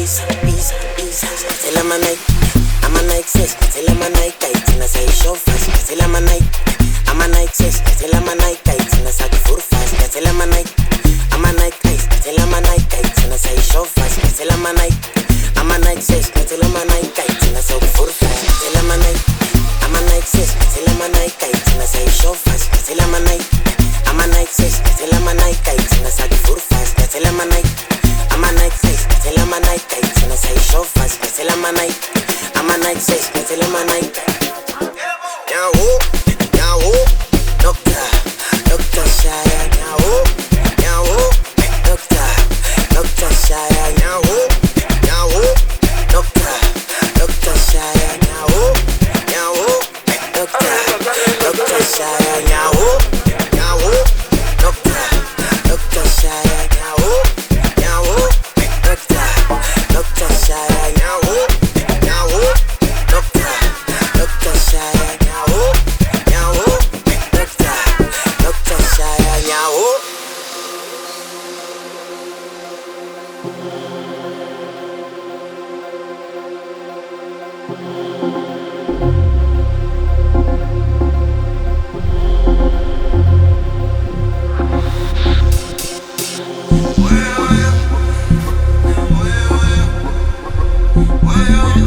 Till I'm a night, I'm a night sis. Till I'm a night tight, and I say show fast. Till I'm a night, I'm a night sis. Till I'm a night tight, and I say full fast. Till I'm a night, I'm a night tight. Till I'm a night tight, and I say show fast. Till I'm a night, I'm a night sis. Till I'm a night tight, and I say full fast. Till I'm a night, I'm a night sis. Till I'm a night tight, and I say show fast. Till I'm a night, I'm a night sis. Till I'm a night tight, and I say full fast. Till I'm a night, I'm a night sis. Till I'm a night tight, and I say show fast. Till I'm a night, I'm a night sis. Till I'm a night tight. Yahoo, Yahoo, Doctor Shaya, Yahoo, Yahoo, Doctor Shaya, Yahoo, Yahoo, Doctor Shaya, Yahoo, Yahoo, Doctor Shaya, Yahoo, Yahoo, Doctor Shaya, Yahoo, Yahoo, Doctor Shaya, Yahoo, Yahoo, Doctor Shaya, Yahoo, Yahoo, Doctor Shaya, Yahoo. Well,